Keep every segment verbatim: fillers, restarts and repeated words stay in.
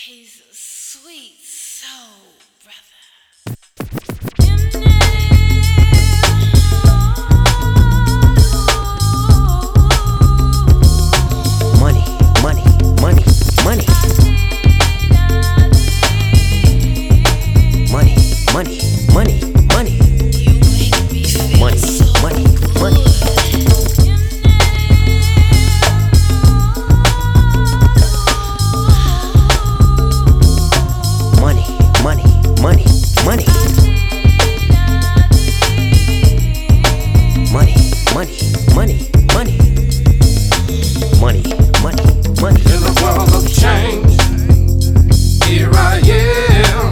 He's a sweet soul, brother. Money, money, money, money. Money, money, money, money. Money, money, money. Money, money, money, money. Money, money, money, money. Money, money, money. In the world of change, here I am.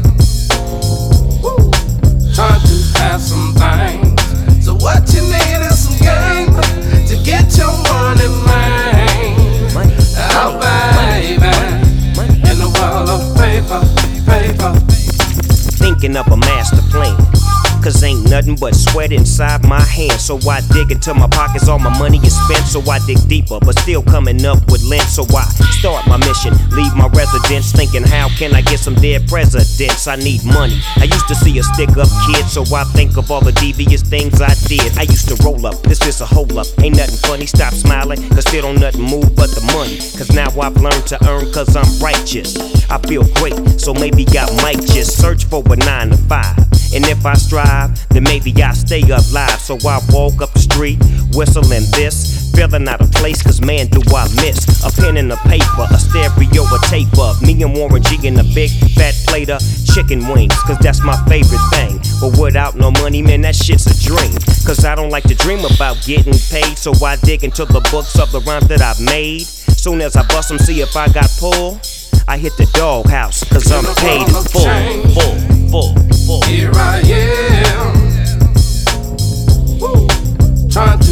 Woo. Trying to have some things. So what you need is some game to get your money, man. Money, Oh, money, baby. money. In the world of paper, paper. Thinking of a master plan, cause ain't nothing but sweat inside my hands. So I dig into my pockets, all my money is spent. So I dig deeper, but still coming up with lint. So I start my mission, leave my residence, thinking how can I get some dead presidents? I need money. I used to see a stick up kid, so I think of all the devious things I did. I used to roll up, this is a hole up, ain't nothing funny. Stop smiling, cause still don't nothing move but the money. Cause now I've learned to earn cause I'm righteous. I feel great, so maybe I might just search for a nine to five. And if I strive, then maybe I stay alive. So I walk up the street, whistling this, feeling out of place, cause man do I miss a pen and a paper, a stereo, a tape of me and Warren G in a big fat plate of chicken wings, cause that's my favorite thing. But without no money, man, that shit's a dream. Cause I don't like to dream about getting paid, so I dig into the books of the rhymes that I've made. Soon as I bust them, see if I got pull, I hit the doghouse, cause I'm paid in full, full, full, full. Here I am. Woo. Trying to